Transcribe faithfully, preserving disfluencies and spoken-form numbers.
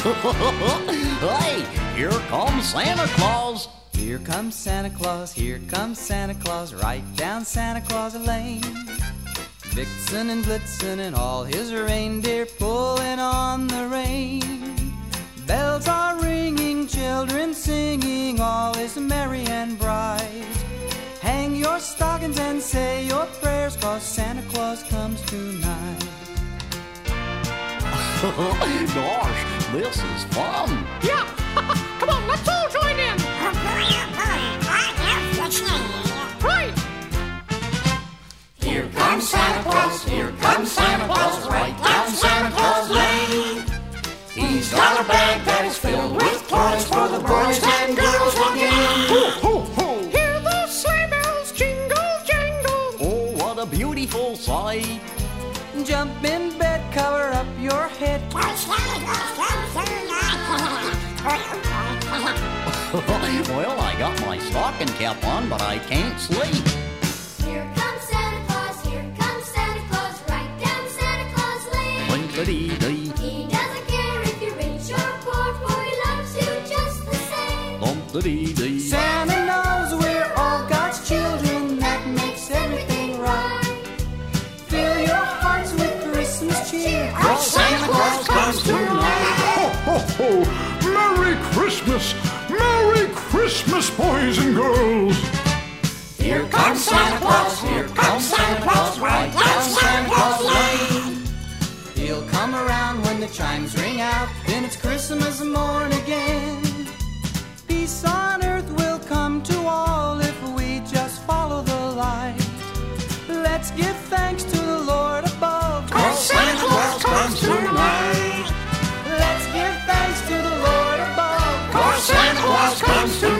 Hey, here comes Santa Claus. Here comes Santa Claus, here comes Santa Claus, right down Santa Claus Lane. Vixen and Blitzen and all his reindeer pulling on the rein. Bells are ringing, children singing, all is merry and bright. Hang your stockings and say your prayers, 'cause Santa Claus comes tonight. Gosh, this is fun. Yeah, come on, let's all join in. Right. Here comes Santa Claus, here comes Santa Claus, right down Santa Claus Lane. He's got a bag that is filled with toys for the boys and girls again. Ho, ho, ho. Hear the sleigh bells jingle, jangle. Oh, what a beautiful sight. Jump in bed, cover up your head. Well, I got my stocking cap on, but I can't sleep. Here comes Santa Claus, here comes Santa Claus, right down Santa Claus Lane. Link-a-dee-dee. He doesn't care if you're rich or poor, for he loves you just the same. Lump-a-dee-dee. Santa knows we're all God's children, that makes everything right. Fill your hearts with Christmas cheer, 'Cause Santa Claus comes tonight. Ho, ho, ho! Merry Christmas! Merry Christmas, boys and girls! Here comes Santa Claus, here comes Santa Claus, right down Santa Claus Lane. He'll come around when the chimes ring out, then it's Christmas morn again. Peace on earth will come to all if we just follow the light. Let's give thanks to the Lord above, 'Cause Santa Claus comes tonight. let's give thanks to the Lord above, 'Cause Santa Claus comes tonight.